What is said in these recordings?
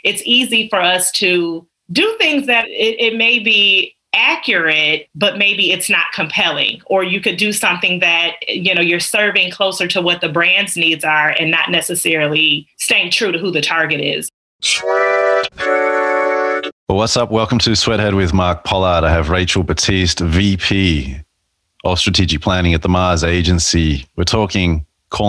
it's easy for us to do things that it may be accurate, but maybe it's not compelling. Or you could do something that, you're serving closer to what the brand's needs are and not necessarily staying true to who the target is. Well, what's up? Welcome to Sweathead with Mark Pollard. I have Rachel Batiste, VP of Strategic Planning at the Mars Agency. We're calling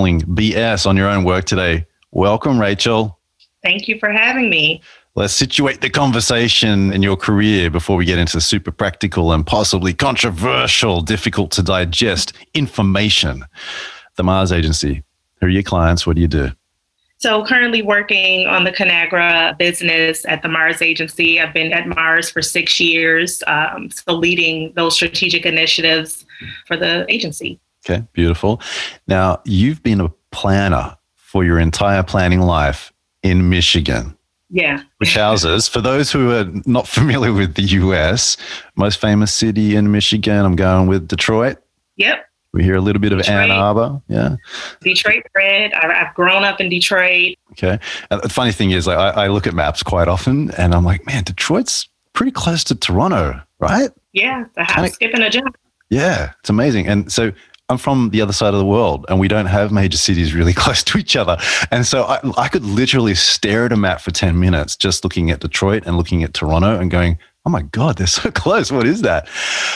BS on your own work today. Welcome, Rachel. Thank you for having me. Let's situate the conversation in your career before we get into super practical and possibly controversial, difficult to digest information. The Mars Agency, who are your clients? What do you do? So currently working on the Conagra business at the Mars Agency. I've been at Mars for 6 years, so leading those strategic initiatives for the agency. Okay, beautiful. Now, you've been a planner for your entire planning life in Michigan. Yeah. Which houses, for those who are not familiar with the US, most famous city in Michigan, I'm going with Detroit. Yep. We hear a little bit of Ann Arbor. Yeah. Detroit bred. I've grown up in Detroit. Okay. And the funny thing is, I look at maps quite often and I'm like, man, Detroit's pretty close to Toronto, right? Yeah. The hop, skip, and a jump. Yeah. It's amazing. And so I'm from the other side of the world and we don't have major cities really close to each other. And so I could literally stare at a map for 10 minutes just looking at Detroit and looking at Toronto and going, oh my God, they're so close. What is that?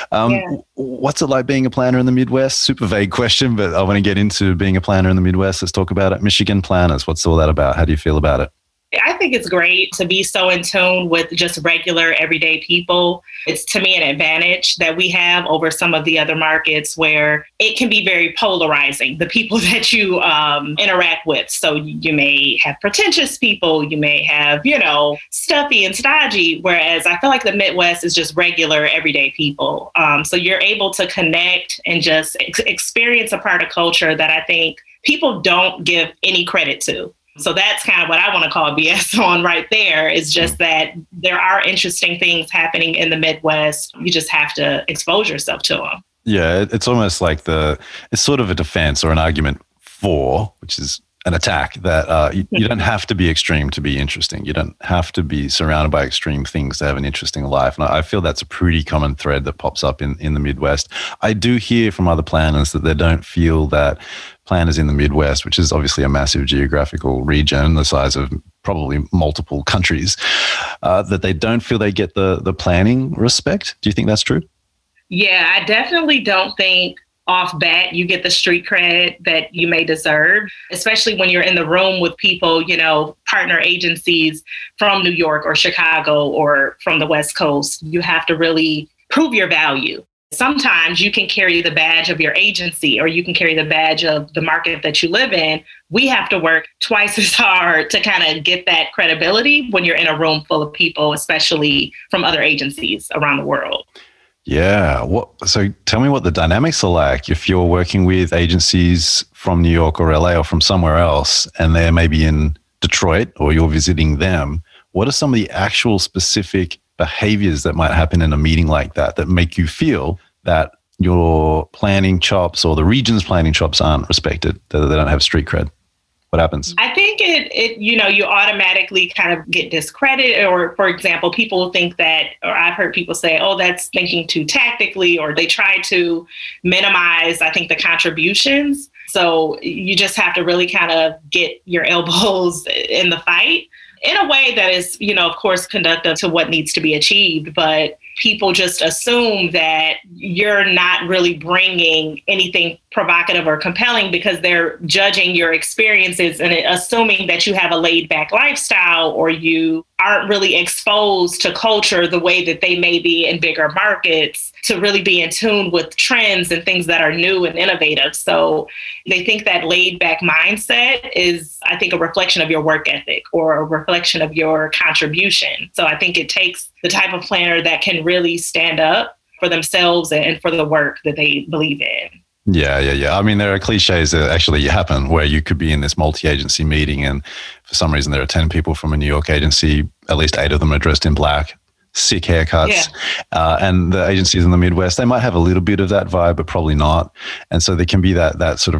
What's it like being a planner in the Midwest? Super vague question, but I want to get into being a planner in the Midwest. Let's talk about it. Michigan planners, what's all that about? How do you feel about it? I think it's great to be so in tune with just regular, everyday people. It's, to me, an advantage that we have over some of the other markets where it can be very polarizing, the people that you interact with. So you may have pretentious people, you may have, stuffy and stodgy, whereas I feel like the Midwest is just regular, everyday people. So you're able to connect and just experience a part of culture that I think people don't give any credit to. So that's kind of what I want to call BS on right there, is just that there are interesting things happening in the Midwest. You just have to expose yourself to them. Yeah, it's almost like it's sort of a defense or an argument for, which is an attack, that you don't have to be extreme to be interesting. You don't have to be surrounded by extreme things to have an interesting life. And I feel that's a pretty common thread that pops up in the Midwest. I do hear from other planners that they don't feel that planners in the Midwest, which is obviously a massive geographical region, the size of probably multiple countries, that they don't feel they get the planning respect. Do you think that's true? Yeah, I definitely don't think off bat you get the street cred that you may deserve, especially when you're in the room with people, partner agencies from New York or Chicago or from the West Coast. You have to really prove your value. Sometimes you can carry the badge of your agency or you can carry the badge of the market that you live in. We have to work twice as hard to kind of get that credibility when you're in a room full of people, especially from other agencies around the world. Yeah. So tell me what the dynamics are like if you're working with agencies from New York or LA or from somewhere else, and they're maybe in Detroit or you're visiting them. What are some of the actual specific behaviors that might happen in a meeting like that make you feel that your planning chops or the region's planning chops aren't respected, that they don't have street cred? What happens? I think you automatically kind of get discredited, or, for example, people think that, or I've heard people say, oh, that's thinking too tactically, or they try to minimize, I think, the contributions. So you just have to really kind of get your elbows in the fight in a way that is, of course, conducive to what needs to be achieved. But people just assume that you're not really bringing anything provocative or compelling because they're judging your experiences and assuming that you have a laid back lifestyle or you aren't really exposed to culture the way that they may be in bigger markets to really be in tune with trends and things that are new and innovative. So they think that laid back mindset is, I think, a reflection of your work ethic or a reflection of your contribution. So I think it takes the type of planner that can really stand up for themselves and for the work that they believe in. Yeah. I mean, there are cliches that actually happen where you could be in this multi-agency meeting and for some reason there are 10 people from a New York agency, at least 8 of them are dressed in black, sick haircuts. Yeah. And the agencies in the Midwest, they might have a little bit of that vibe, but probably not. And so there can be that sort of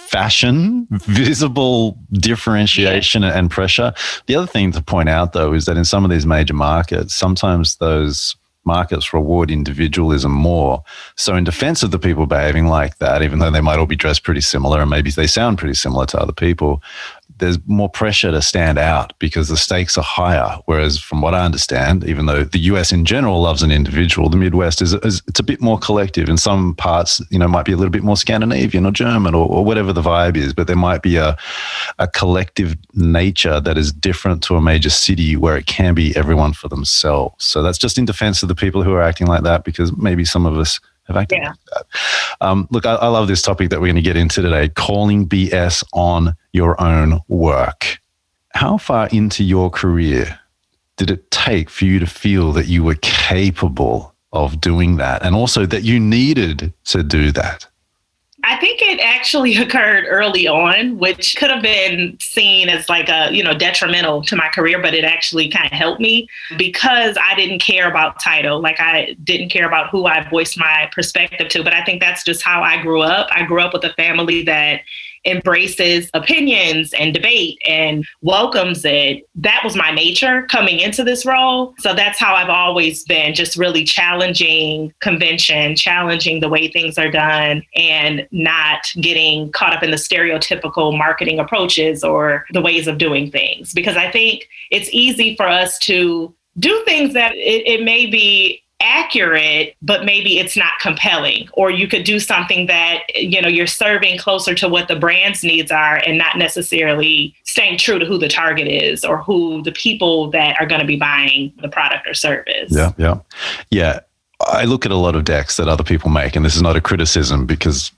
fashion, visible differentiation and pressure. The other thing to point out, though, is that in some of these major markets, sometimes those markets reward individualism more. So in defense of the people behaving like that, even though they might all be dressed pretty similar and maybe they sound pretty similar to other people, there's more pressure to stand out because the stakes are higher. Whereas from what I understand, even though the US in general loves an individual, the Midwest is it's a bit more collective. In some parts, might be a little bit more Scandinavian or German or whatever the vibe is, but there might be a collective nature that is different to a major city where it can be everyone for themselves. So that's just in defense of the people who are acting like that, because maybe some of us have acted like that. Look, I love this topic that we're going to get into today, calling BS on your own work. How far into your career did it take for you to feel that you were capable of doing that, and also that you needed to do that? I think it actually occurred early on, which could have been seen as like detrimental to my career, but it actually kind of helped me because I didn't care about title. Like, I didn't care about who I voiced my perspective to, but I think that's just how I grew up. I grew up with a family that embraces opinions and debate and welcomes it. That was my nature coming into this role. So that's how I've always been, just really challenging convention, challenging the way things are done, and not getting caught up in the stereotypical marketing approaches or the ways of doing things. Because I think it's easy for us to do things that it may be accurate, but maybe it's not compelling. Or you could do something that, you're serving closer to what the brand's needs are and not necessarily staying true to who the target is or who the people that are going to be buying the product or service. Yeah. I look at a lot of decks that other people make, and this is not a criticism because,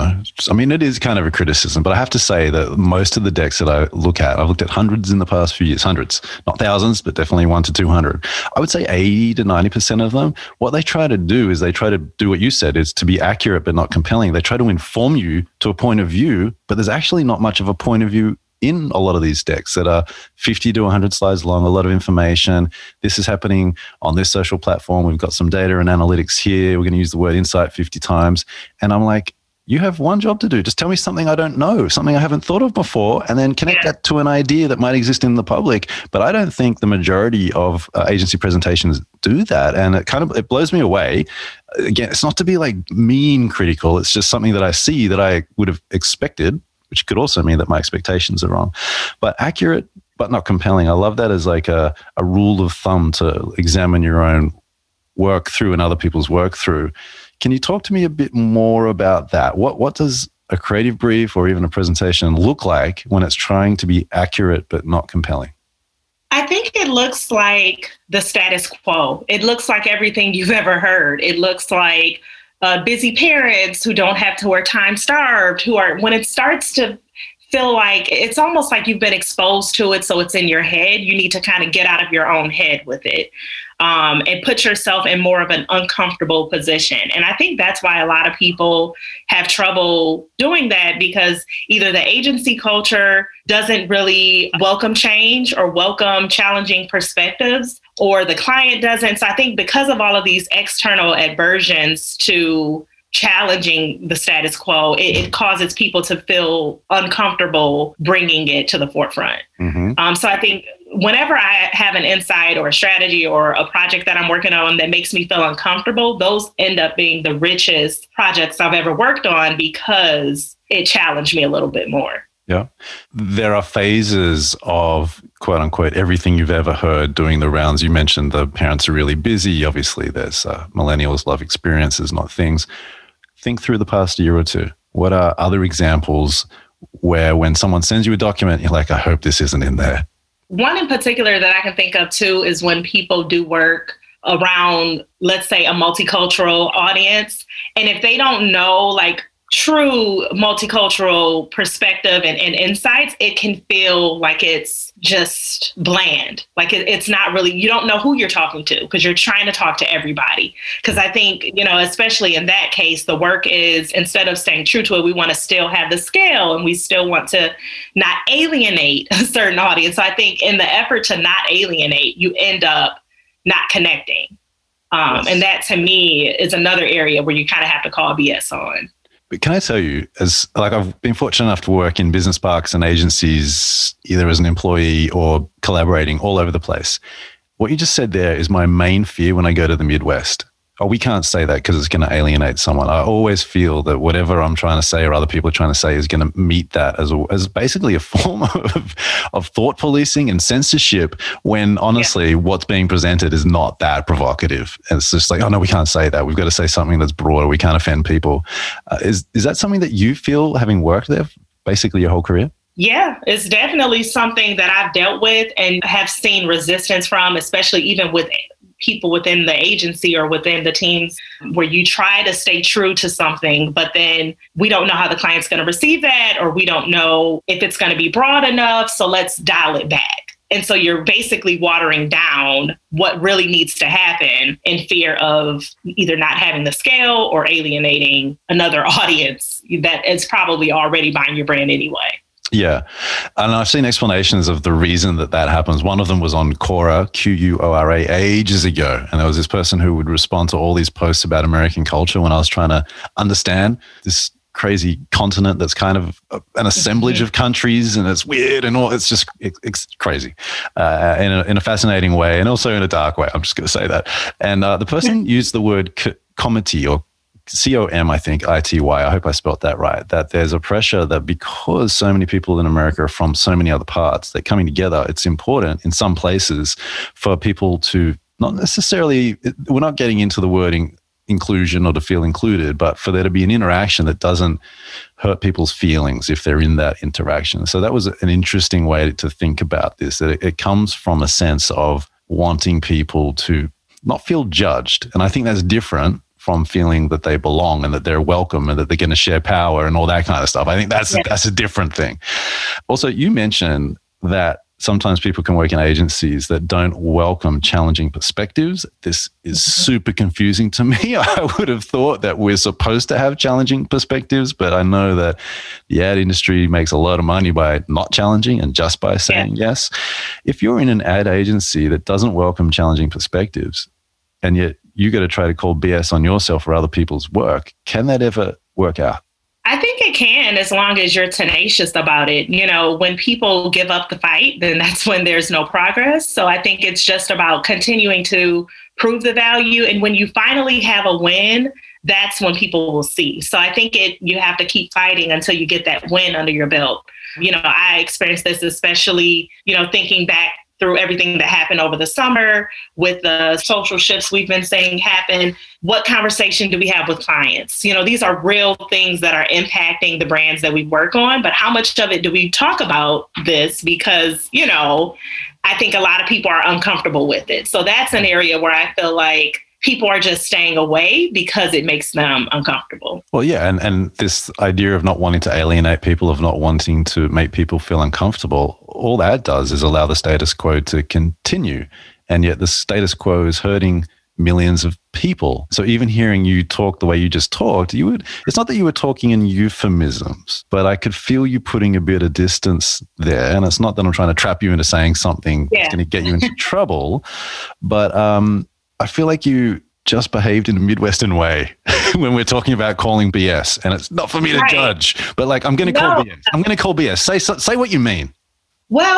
it is kind of a criticism, but I have to say that most of the decks that I look at, I've looked at hundreds in the past few years, hundreds, not thousands, but definitely 100 to 200. I would say 80 to 90% of them, what they try to do is they try to do what you said, is to be accurate but not compelling. They try to inform you to a point of view, but there's actually not much of a point of view in a lot of these decks that are 50 to 100 slides long, a lot of information. This is happening on this social platform. We've got some data and analytics here. We're going to use the word insight 50 times. And I'm like, you have one job to do. Just tell me something I don't know, something I haven't thought of before, and then connect that to an idea that might exist in the public. But I don't think the majority of agency presentations do that. And it blows me away. Again, it's not to be like mean critical. It's just something that I see that I would have expected, which could also mean that my expectations are wrong. But accurate, but not compelling. I love that as like a rule of thumb to examine your own work through and other people's work through. Can you talk to me a bit more about that? What does a creative brief or even a presentation look like when it's trying to be accurate but not compelling? I think it looks like the status quo. It looks like everything you've ever heard. It looks like busy parents who don't have to, or time starved, when it starts to feel like it's almost like you've been exposed to it, so it's in your head. You need to kind of get out of your own head with it and put yourself in more of an uncomfortable position. And I think that's why a lot of people have trouble doing that, because either the agency culture doesn't really welcome change or welcome challenging perspectives, or the client doesn't. So I think because of all of these external aversions to challenging the status quo, it causes people to feel uncomfortable bringing it to the forefront. Mm-hmm. So I think whenever I have an insight or a strategy or a project that I'm working on that makes me feel uncomfortable, those end up being the richest projects I've ever worked on because it challenged me a little bit more. Yeah. There are phases of, quote unquote, everything you've ever heard doing the rounds. You mentioned the parents are really busy. Obviously, there's millennials love experiences, not things. Think through the past year or two. What are other examples where when someone sends you a document, you're like, I hope this isn't in there? One in particular that I can think of too is when people do work around, let's say, a multicultural audience. And if they don't know like true multicultural perspective and insights, it can feel like it's just bland. Like it's not really, you don't know who you're talking to because you're trying to talk to everybody. Because I think, especially in that case, the work is, instead of staying true to it, we want to still have the scale and we still want to not alienate a certain audience. So I think in the effort to not alienate, you end up not connecting. And that to me is another area where you kind of have to call BS on. But can I tell you, as like I've been fortunate enough to work in business parks and agencies, either as an employee or collaborating all over the place. What you just said there is my main fear when I go to the Midwest. Oh, we can't say that because it's going to alienate someone. I always feel that whatever I'm trying to say or other people are trying to say is going to meet that as basically a form of thought policing and censorship when honestly what's being presented is not that provocative. And it's just like, oh no, we can't say that. We've got to say something that's broader. We can't offend people. Is that something that you feel having worked there basically your whole career? Yeah, it's definitely something that I've dealt with and have seen resistance from, especially even with people within the agency or within the teams where you try to stay true to something, but then we don't know how the client's going to receive that, or we don't know if it's going to be broad enough. So let's dial it back. And so you're basically watering down what really needs to happen in fear of either not having the scale or alienating another audience that is probably already buying your brand anyway. Yeah. And I've seen explanations of the reason that happens. One of them was on Quora, Quora, ages ago. And there was this person who would respond to all these posts about American culture when I was trying to understand this crazy continent that's kind of an assemblage of countries, and it's weird and all. It's just it's crazy in a fascinating way, and also in a dark way. I'm just going to say that. And the person used the word comity, or COM, I think, ITY. I hope I spelled that right. That there's a pressure that because so many people in America are from so many other parts, they're coming together. It's important in some places for people to not necessarily, we're not getting into the wording inclusion or to feel included, but for there to be an interaction that doesn't hurt people's feelings if they're in that interaction. So that was an interesting way to think about this, that it comes from a sense of wanting people to not feel judged. And I think that's different from feeling that they belong and that they're welcome and that they're going to share power and all that kind of stuff. I think that's a different thing. Also, you mentioned that sometimes people can work in agencies that don't welcome challenging perspectives. This is super confusing to me. I would have thought that we're supposed to have challenging perspectives, but I know that the ad industry makes a lot of money by not challenging and just by saying yes. If you're in an ad agency that doesn't welcome challenging perspectives, and yet you got to try to call BS on yourself or other people's work, can that ever work out? I think it can, as long as you're tenacious about it. You know, when people give up the fight, then that's when there's no progress. So I think it's just about continuing to prove the value. And when you finally have a win, that's when people will see. So I think you have to keep fighting until you get that win under your belt. You know, I experienced this, especially, thinking back through everything that happened over the summer with the social shifts we've been saying happen. What conversation do we have with clients? These are real things that are impacting the brands that we work on, but how much of it do we talk about this? Because, I think a lot of people are uncomfortable with it. So that's an area where I feel like people are just staying away because it makes them uncomfortable. Well, yeah. And this idea of not wanting to alienate people, of not wanting to make people feel uncomfortable, all that does is allow the status quo to continue. And yet the status quo is hurting millions of people. So even hearing you talk the way you just talked, it's not that you were talking in euphemisms, but I could feel you putting a bit of distance there. And it's not that I'm trying to trap you into saying something that's going to get you into trouble, but I feel like you just behaved in a Midwestern way when we're talking about calling BS. And it's not for me to judge, but like, I'm going to call BS. I'm going to call BS. Say what you mean. Well,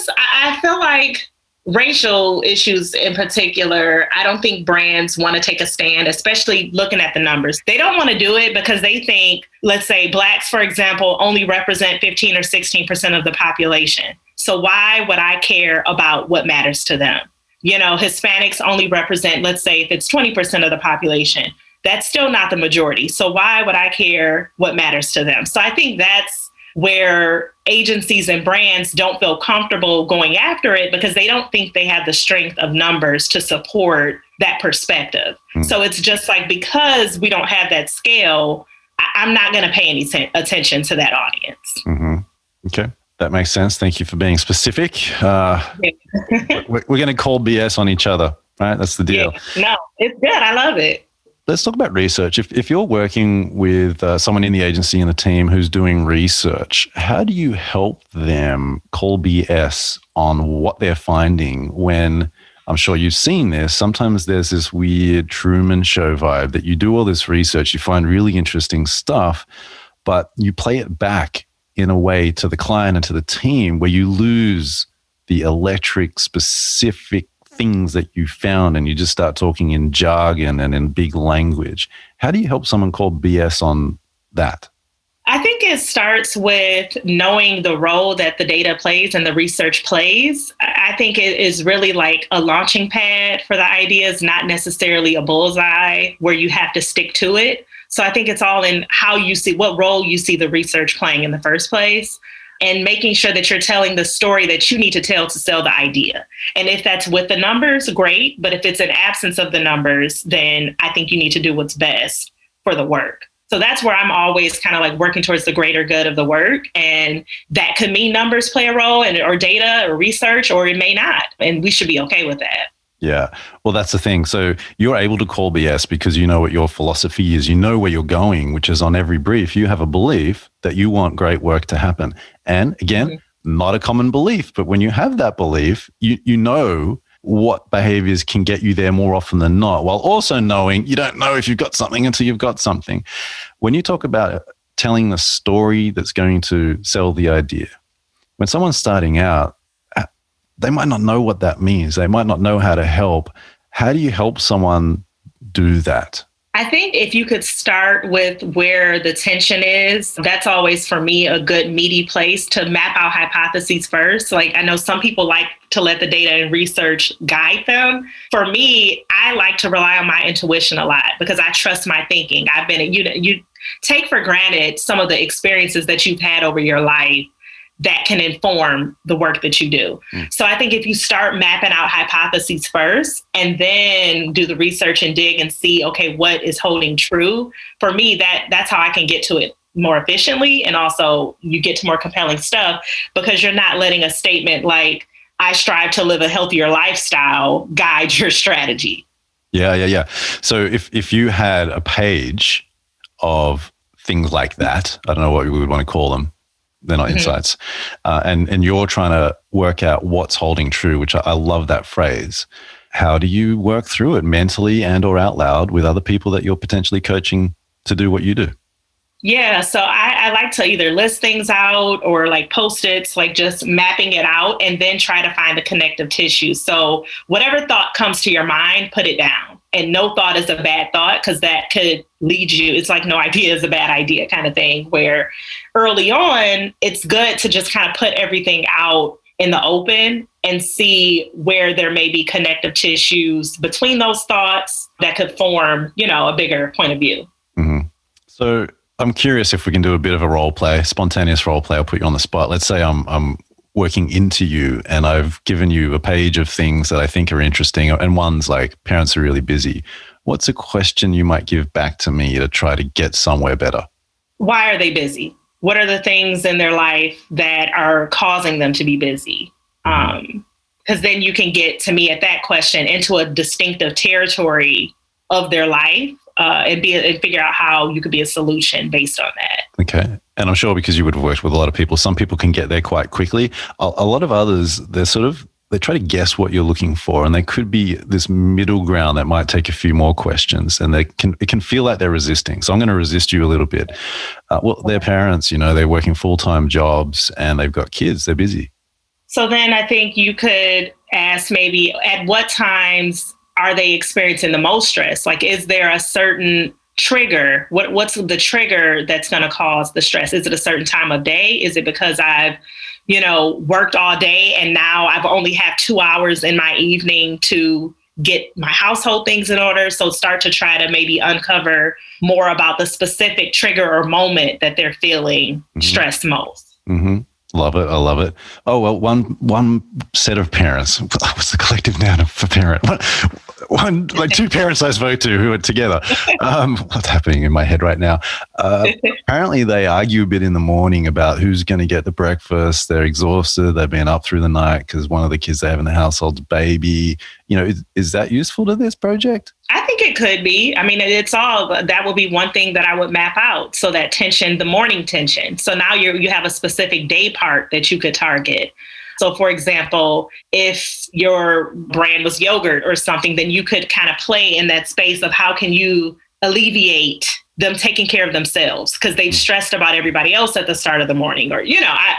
I feel like racial issues in particular, I don't think brands want to take a stand, especially looking at the numbers. They don't want to do it because they think, let's say Blacks, for example, only represent 15 or 16% of the population. So why would I care about what matters to them? Hispanics only represent, let's say if it's 20% of the population, that's still not the majority. So why would I care what matters to them? So I think that's where agencies and brands don't feel comfortable going after it because they don't think they have the strength of numbers to support that perspective. So it's just like, because we don't have that scale, I'm not going to pay any attention to that audience. Okay. That makes sense. Thank you for being specific. We're going to call BS on each other, right? That's the deal. No, it's good. I love it. Let's talk about research. If you're working with someone in the agency and the team who's doing research, how do you help them call BS on what they're finding when I'm sure you've seen this. Sometimes there's this weird Truman Show vibe that you do all this research, you find really interesting stuff, but you play it back in a way to the client and to the team where you lose the electric specific things that you found and you just start talking in jargon and in big language. How do you help someone call BS on that? I think it starts with knowing the role that the data plays and the research plays. I think it is really like a launching pad for the ideas, not necessarily a bullseye where you have to stick to it. So I think it's all in how you see, what role you see the research playing in the first place, and making sure that you're telling the story that you need to tell to sell the idea. And if that's with the numbers, great. But if it's an absence of the numbers, then I think you need to do what's best for the work. So that's where I'm always kind of like working towards the greater good of the work. And that could mean numbers play a role or data or research, or it may not. And we should be okay with that. Yeah. Well, that's the thing. So you're able to call BS because you know what your philosophy is. You know where you're going, which is on every brief. You have a belief that you want great work to happen. And again, not a common belief, but when you have that belief, you know what behaviors can get you there more often than not, while also knowing you don't know if you've got something until you've got something. When you talk about telling the story that's going to sell the idea, when someone's starting out, they might not know what that means. They might not know how to help. How do you help someone do that? I think if you could start with where the tension is, that's always for me a good meaty place to map out hypotheses first. Like I know some people like to let the data and research guide them. For me, I like to rely on my intuition a lot because I trust my thinking. You take for granted some of the experiences that you've had over your life that can inform the work that you do. So I think if you start mapping out hypotheses first and then do the research and dig and see, okay, what is holding true? For me, that's how I can get to it more efficiently. And also you get to more compelling stuff because you're not letting a statement like, I strive to live a healthier lifestyle guide your strategy. Yeah. So if you had a page of things like that, I don't know what we would want to call them, they're not insights. And you're trying to work out what's holding true, which I love that phrase. How do you work through it mentally and or out loud with other people that you're potentially coaching to do what you do? Yeah, so I like to either list things out or like Post-its, like just mapping it out and then try to find the connective tissue. So whatever thought comes to your mind, put it down. And no thought is a bad thought because that could lead you. It's like no idea is a bad idea kind of thing, where early on, it's good to just kind of put everything out in the open and see where there may be connective tissues between those thoughts that could form, a bigger point of view. Mm-hmm. So I'm curious if we can do a bit of a role play, spontaneous role play. I'll put you on the spot. Let's say I'm working into you and I've given you a page of things that I think are interesting, and one's like parents are really busy. What's a question you might give back to me to try to get somewhere better? Why are they busy? What are the things in their life that are causing them to be busy? Because then you can get to me at that question into a distinctive territory of their life and figure out how you could be a solution based on that. Okay. And I'm sure because you would have worked with a lot of people, some people can get there quite quickly. A lot of others, they try to guess what you're looking for, and there could be this middle ground that might take a few more questions, and it can feel like they're resisting. So I'm going to resist you a little bit. Well, their parents, they're working full-time jobs and they've got kids, they're busy. So then I think you could ask maybe at what times are they experiencing the most stress? Like, is there a certain trigger? What's the trigger that's going to cause the stress? Is it a certain time of day? Is it because I've, worked all day and now I've only have 2 hours in my evening to get my household things in order? So start to try to maybe uncover more about the specific trigger or moment that they're feeling stressed most. Mm-hmm. Love it. I love it. Oh, well, one set of parents. What's the collective noun for parent? Two parents I spoke to who are together. What's happening in my head right now? Apparently they argue a bit in the morning about who's going to get the breakfast. They're exhausted. They've been up through the night because one of the kids they have in the household's baby. Is that useful to this project? I think it could be. I mean, that would be one thing that I would map out. So that tension, the morning tension. So now you have a specific day part that you could target. So for example, if your brand was yogurt or something, then you could kind of play in that space of how can you alleviate them taking care of themselves because they've stressed about everybody else at the start of the morning, or,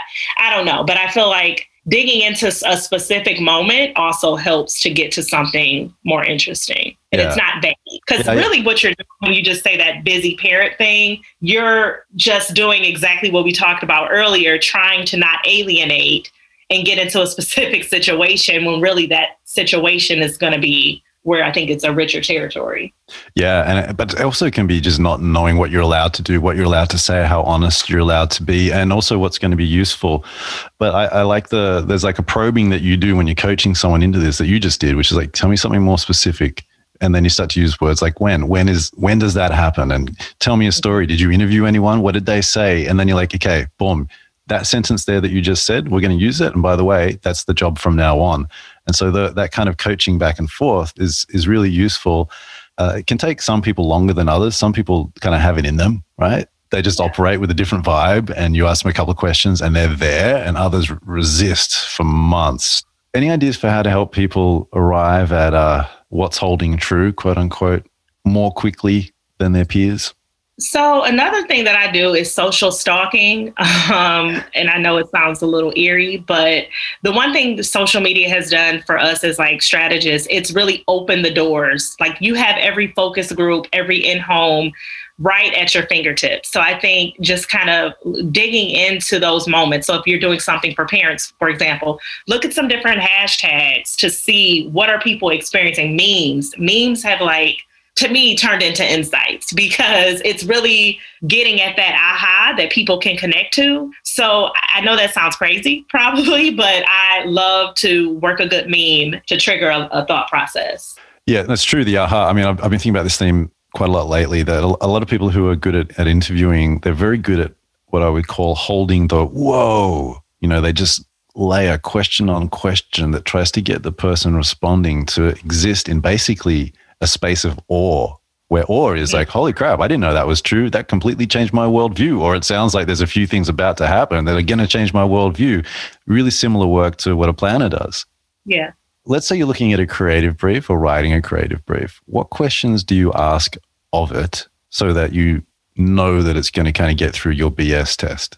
I don't know. But I feel like digging into a specific moment also helps to get to something more interesting. And it's not vague. Because really what you're doing when you just say that busy parent thing, you're just doing exactly what we talked about earlier, trying to not alienate and get into a specific situation when really that situation is going to be where I think it's a richer territory. Yeah, but it also can be just not knowing what you're allowed to do, what you're allowed to say, how honest you're allowed to be, and also what's going to be useful. But I like there's like a probing that you do when you're coaching someone into this that you just did, which is like, tell me something more specific. And then you start to use words like when does that happen? And tell me a story. Did you interview anyone? What did they say? And then you're like, okay, boom, that sentence there that you just said, we're going to use it. And by the way, that's the job from now on. And so that kind of coaching back and forth is really useful. It can take some people longer than others. Some people kind of have it in them, right? They just operate with a different vibe, and you ask them a couple of questions and they're there, and others resist for months. Any ideas for how to help people arrive at what's holding true, quote unquote, more quickly than their peers? So another thing that I do is social stalking. And I know it sounds a little eerie, but the one thing the social media has done for us as like strategists, it's really opened the doors. Like you have every focus group, every in-home right at your fingertips. So I think just kind of digging into those moments. So if you're doing something for parents, for example, look at some different hashtags to see what are people experiencing. Memes have to me, turned into insights because it's really getting at that aha that people can connect to. So I know that sounds crazy, probably, but I love to work a good meme to trigger a thought process. Yeah, that's true. The aha. I mean, I've been thinking about this theme quite a lot lately, that a lot of people who are good at interviewing, they're very good at what I would call holding the whoa. They just lay a question on question that tries to get the person responding to exist in basically a space of awe, where awe is like, holy crap, I didn't know that was true. That completely changed my worldview. Or it sounds like there's a few things about to happen that are going to change my worldview. Really similar work to what a planner does. Yeah. Let's say you're looking at a creative brief or writing a creative brief. What questions do you ask of it so that you know that it's going to kind of get through your BS test?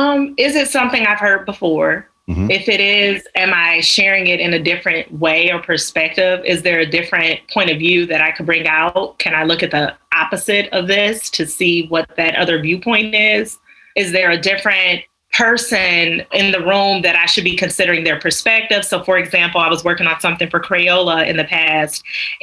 Is it something I've heard before? Mm-hmm. If it is, am I sharing it in a different way or perspective? Is there a different point of view that I could bring out? Can I look at the opposite of this to see what that other viewpoint is? Is there a different person in the room that I should be considering their perspective? So for example, I was working on something for Crayola in the past,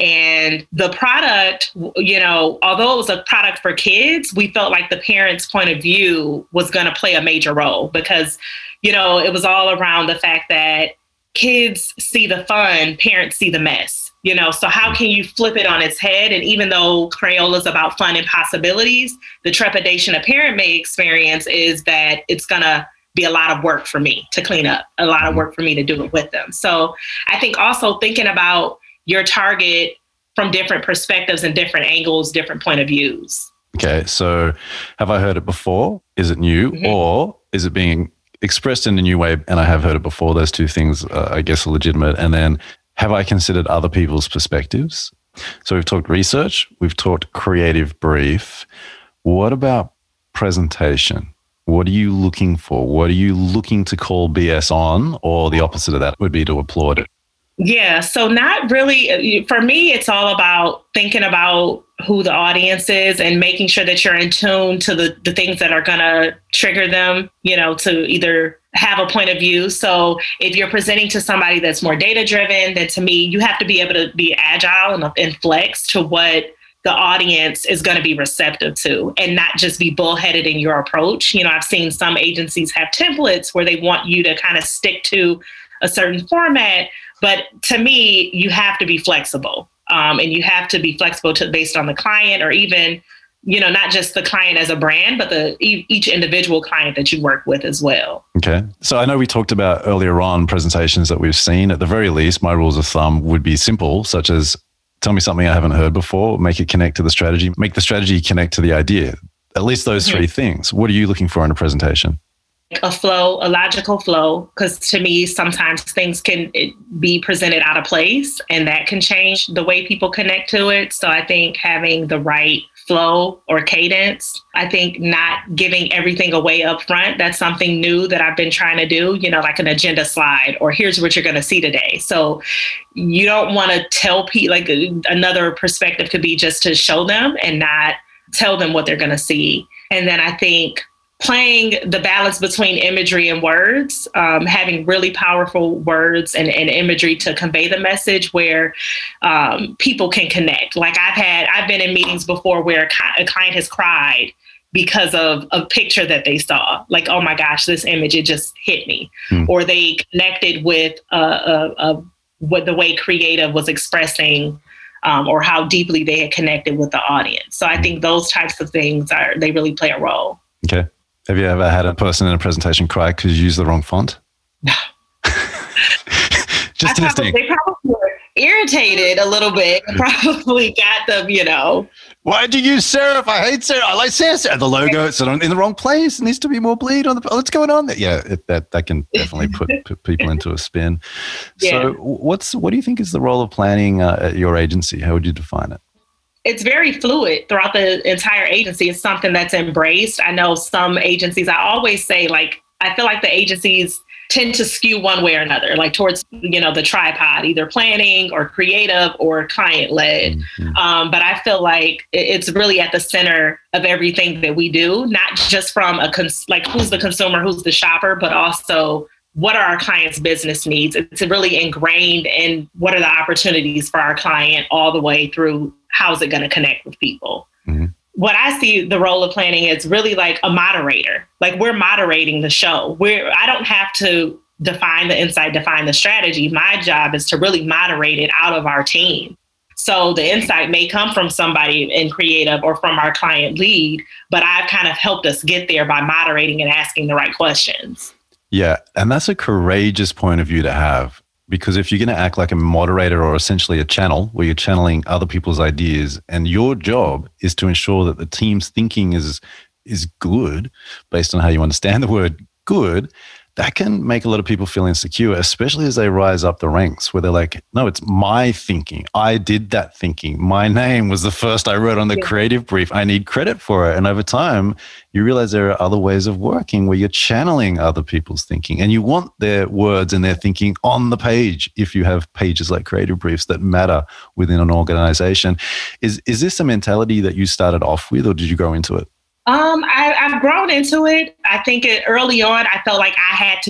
and the product, although it was a product for kids, we felt like the parents' point of view was going to play a major role because it was all around the fact that kids see the fun, parents see the mess, so how can you flip it on its head? And even though Crayola is about fun and possibilities, the trepidation a parent may experience is that it's going to be a lot of work for me to clean up, a lot of work for me to do it with them. So I think also thinking about your target from different perspectives and different angles, different point of views. Okay, so have I heard it before? Is it new? Mm-hmm. Or is it being expressed in a new way? And I have heard it before. Those two things, I guess, are legitimate. And then have I considered other people's perspectives? So we've talked research, we've talked creative brief. What about presentation? What are you looking for? What are you looking to call BS on? Or the opposite of that would be to applaud it? Yeah, so not really. For me, it's all about thinking about who the audience is and making sure that you're in tune to the things that are going to trigger them, to either have a point of view. So if you're presenting to somebody that's more data driven, then to me, you have to be able to be agile and flex to what the audience is going to be receptive to and not just be bullheaded in your approach. I've seen some agencies have templates where they want you to kind of stick to a certain format. But to me, you have to be flexible and you have to be flexible based on the client or even, not just the client as a brand, but each individual client that you work with as well. Okay. So I know we talked about earlier on presentations that we've seen. At the very least, my rules of thumb would be simple, such as tell me something I haven't heard before, make it connect to the strategy, make the strategy connect to the idea. At least those three things. What are you looking for in a presentation? a flow, a logical flow, because to me, sometimes things can be presented out of place and that can change the way people connect to it. So I think having the right flow or cadence, I think not giving everything away up front, that's something new that I've been trying to do, like an agenda slide or here's what you're going to see today. So you don't want to tell people, like another perspective could be just to show them and not tell them what they're going to see. And then I think playing the balance between imagery and words, having really powerful words and imagery to convey the message where people can connect. Like I've been in meetings before where a client has cried because of a picture that they saw. Like, oh my gosh, this image, it just hit me. Or they connected with what the way creative was expressing or how deeply they had connected with the audience. So I think those types of things they really play a role. Okay. Have you ever had a person in a presentation cry because you used the wrong font? No. Just testing. They probably were irritated a little bit. Probably got them, Why'd you use serif? I hate serif. I like serif. The logo, it's in the wrong place. It needs to be more bleed on the. What's going on there? Yeah, that can definitely put people into a spin. Yeah. So, what do you think is the role of planning at your agency? How would you define it? It's very fluid throughout the entire agency. It's something that's embraced. I know some agencies, I always say, I feel like the agencies tend to skew one way or another, like towards, the tripod, either planning or creative or client led. Mm-hmm. But I feel like it's really at the center of everything that we do, not just from who's the consumer, who's the shopper, but also what are our clients' business needs? It's really ingrained in what are the opportunities for our client all the way through how's it going to connect with people. Mm-hmm. What I see the role of planning is really like a moderator. Like we're moderating the show. I don't have to define the insight, define the strategy. My job is to really moderate it out of our team. So the insight may come from somebody in creative or from our client lead, but I've kind of helped us get there by moderating and asking the right questions. Yeah. And that's a courageous point of view to have, because if you're going to act like a moderator or essentially a channel where you're channeling other people's ideas, and your job is to ensure that the team's thinking is good based on how you understand the word good, that can make a lot of people feel insecure, especially as they rise up the ranks where they're like, no, it's my thinking. I did that thinking. My name was the first I wrote on the creative brief. I need credit for it. And over time, you realize there are other ways of working where you're channeling other people's thinking, and you want their words and their thinking on the page if you have pages like creative briefs that matter within an organization. Is this a mentality that you started off with, or did you grow into it? I've grown into it. I think early on, I felt like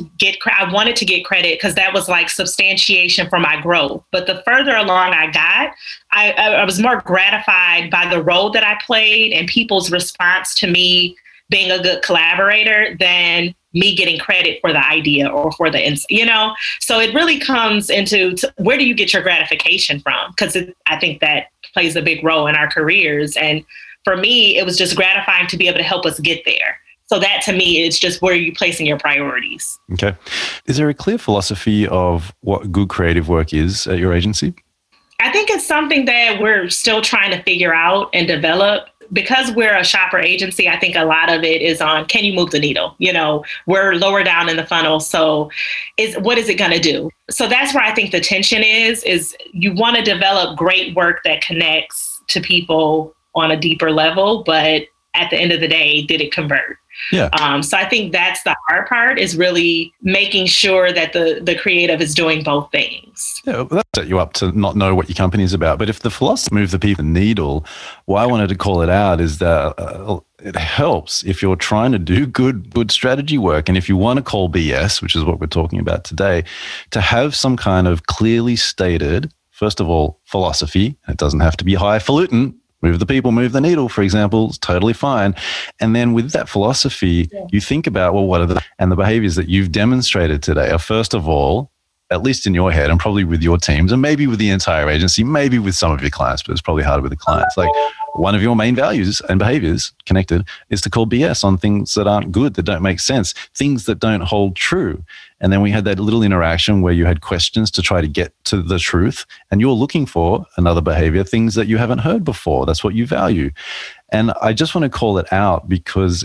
I wanted to get credit because that was like substantiation for my growth. But the further along I got, I was more gratified by the role that I played and people's response to me being a good collaborator than me getting credit for the idea or for the, so it really comes into where do you get your gratification from? Because I think that plays a big role in our careers. And for me, it was just gratifying to be able to help us get there. So that to me, it's just where you're placing your priorities. Okay. Is there a clear philosophy of what good creative work is at your agency? I think it's something that we're still trying to figure out and develop. Because we're a shopper agency, I think a lot of it is on, can you move the needle? We're lower down in the funnel. So what is it going to do? So that's where I think the tension is you want to develop great work that connects to people on a deeper level, but at the end of the day, did it convert? Yeah. So I think that's the hard part, is really making sure that the creative is doing both things. Yeah, well, that set you up to not know what your company is about. But if the philosophy move the people needle, why I wanted to call it out is that it helps if you're trying to do good strategy work. And if you want to call BS, which is what we're talking about today, to have some kind of clearly stated, first of all, philosophy. It doesn't have to be highfalutin. Move the people, move the needle, for example, is totally fine. And then with that philosophy, you think about, well, what are the behaviors that you've demonstrated today are, first of all, at least in your head and probably with your teams and maybe with the entire agency, maybe with some of your clients, but it's probably harder with the clients. Like one of your main values and behaviors connected is to call BS on things that aren't good, that don't make sense, things that don't hold true. And then we had that little interaction where you had questions to try to get to the truth, and you're looking for another behavior, things that you haven't heard before. That's what you value. And I just want to call it out because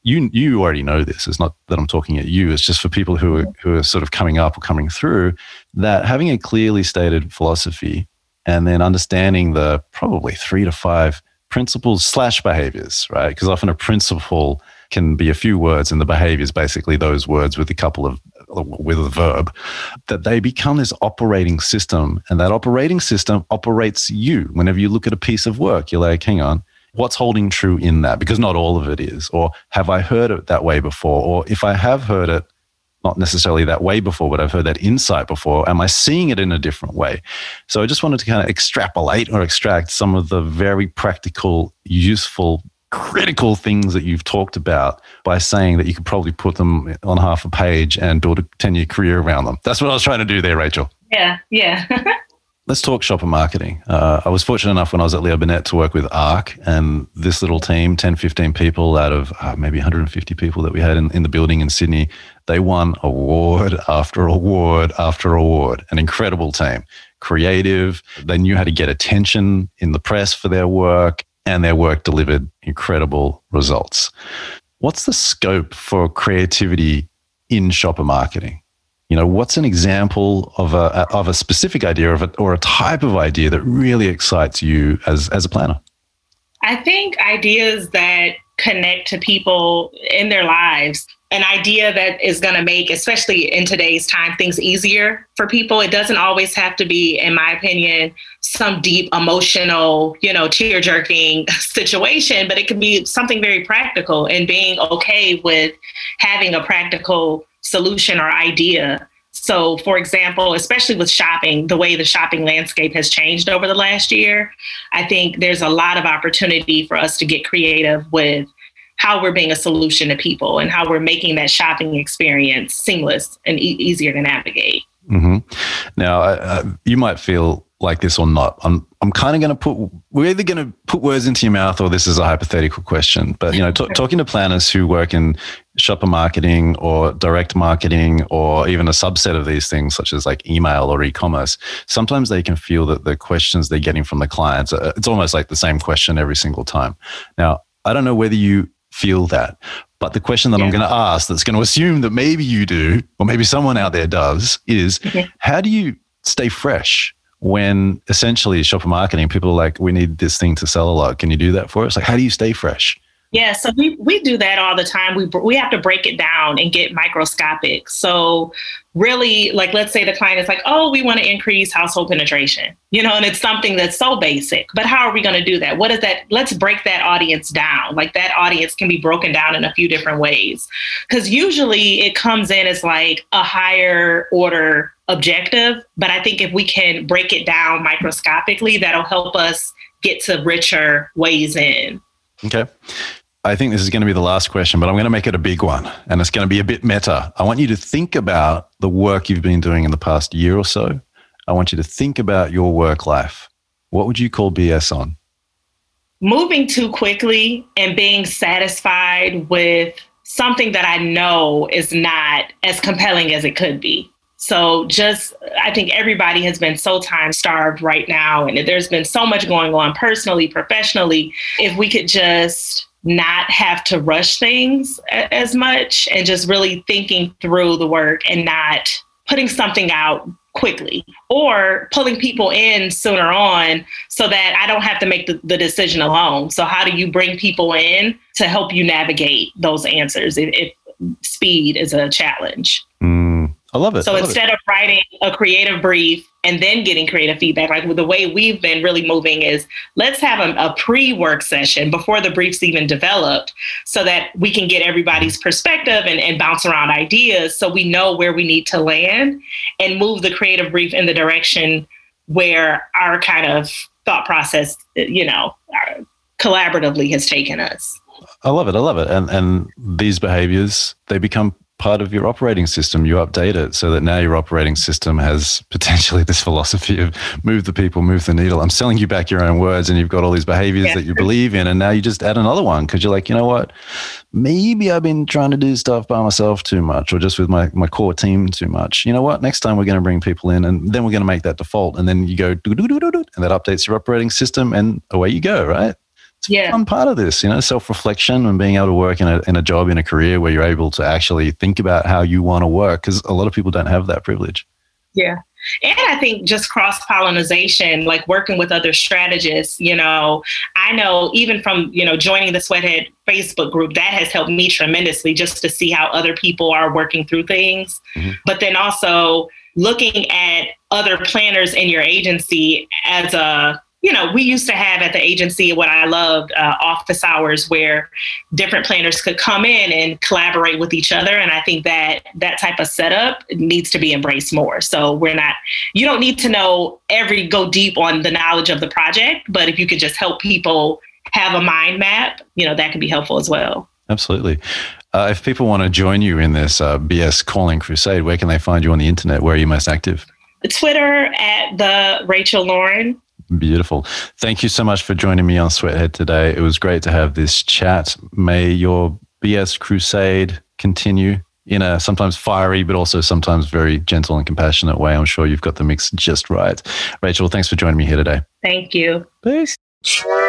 you already know this. It's not that I'm talking at you. It's just for people who are sort of coming up or coming through, that having a clearly stated philosophy and then understanding the probably 3 to 5 principles / behaviors, right? Because often a principle can be a few words and the behavior is basically those words with a verb, that they become this operating system, and that operating system operates you. Whenever you look at a piece of work, you're like, hang on, what's holding true in that? Because not all of it is. Or have I heard it that way before? Or if I have heard it, not necessarily that way before, but I've heard that insight before, am I seeing it in a different way? So I just wanted to kind of extrapolate or extract some of the very practical, useful, critical things that you've talked about by saying that you could probably put them on half a page and build a 10-year career around them. That's what I was trying to do there, Rachel. Yeah. Let's talk shopper marketing. I was fortunate enough when I was at Leo Burnett to work with ARC, and this little team, 10, 15 people out of maybe 150 people that we had in the building in Sydney, they won award after award after award. An incredible team. Creative. They knew how to get attention in the press for their work, and their work delivered incredible results. What's the scope for creativity in shopper marketing? You know, what's an example of a specific idea or a type of idea that really excites you as a planner? I think ideas that connect to people in their lives, an idea that is going to make, especially in today's time, things easier for people. It doesn't always have to be, in my opinion, some deep emotional, tear-jerking situation, but it can be something very practical, and being okay with having a practical solution or idea. So, for example, especially with shopping, the way the shopping landscape has changed over the last year, I think there's a lot of opportunity for us to get creative with how we're being a solution to people and how we're making that shopping experience seamless and easier to navigate. Mm-hmm. Now, you might feel like this or not. I'm kind of we're either going to put words into your mouth, or this is a hypothetical question. But, talking to planners who work in shopper marketing or direct marketing, or even a subset of these things, such as like email or e-commerce, sometimes they can feel that the questions they're getting from the clients, it's almost like the same question every single time. Now, I don't know whether you feel that, but the question that I'm going to ask, that's going to assume that maybe you do, or maybe someone out there does, is how do you stay fresh when essentially shopper marketing, people are like, we need this thing to sell a lot. Can you do that for us? Like, how do you stay fresh? Yeah, so we do that all the time. We have to break it down and get microscopic. So really, like, let's say the client is like, oh, we want to increase household penetration, and it's something that's so basic. But how are we going to do that? What is that? Let's break that audience down. Like, that audience can be broken down in a few different ways. Because usually it comes in as like a higher order objective. But I think if we can break it down microscopically, that'll help us get to richer ways in. Okay. I think this is going to be the last question, but I'm going to make it a big one, and it's going to be a bit meta. I want you to think about the work you've been doing in the past year or so. I want you to think about your work life. What would you call BS on? Moving too quickly and being satisfied with something that I know is not as compelling as it could be. So I think everybody has been so time starved right now, and there's been so much going on personally, professionally. If we could just not have to rush things as much, and just really thinking through the work and not putting something out quickly, or pulling people in sooner on so that I don't have to make the decision alone. So how do you bring people in to help you navigate those answers if speed is a challenge? I love it. So instead of writing a creative brief and then getting creative feedback, like the way we've been really moving is, let's have a pre-work session before the brief's even developed, so that we can get everybody's perspective and bounce around ideas, so we know where we need to land and move the creative brief in the direction where our kind of thought process, collaboratively has taken us. I love it. And these behaviors, they become part of your operating system. You update it so that now your operating system has potentially this philosophy of move the people, move the needle. I'm selling you back your own words, and you've got all these behaviors that you believe in, and now you just add another one because you're like, you know what? Maybe I've been trying to do stuff by myself too much, or just with my core team too much. You know what? Next time we're going to bring people in, and then we're going to make that default, and then you go, and that updates your operating system, and away you go, right? It's a fun part of this, self-reflection and being able to work in a job, in a career where you're able to actually think about how you want to work, because a lot of people don't have that privilege. Yeah. And I think just cross-pollination, like working with other strategists, I know even from, joining the Sweathead Facebook group, that has helped me tremendously just to see how other people are working through things. Mm-hmm. But then also looking at other planners in your agency as we used to have at the agency what I loved, office hours where different planners could come in and collaborate with each other. And I think that type of setup needs to be embraced more. So you don't need to go deep on the knowledge of the project, but if you could just help people have a mind map, that could be helpful as well. Absolutely. If people want to join you in this BS Calling Crusade, where can they find you on the internet? Where are you most active? Twitter at the Rachel Lauren. Beautiful. Thank you so much for joining me on Sweathead today. It was great to have this chat. May your BS crusade continue in a sometimes fiery, but also sometimes very gentle and compassionate way. I'm sure you've got the mix just right. Rachel, thanks for joining me here today. Thank you. Peace.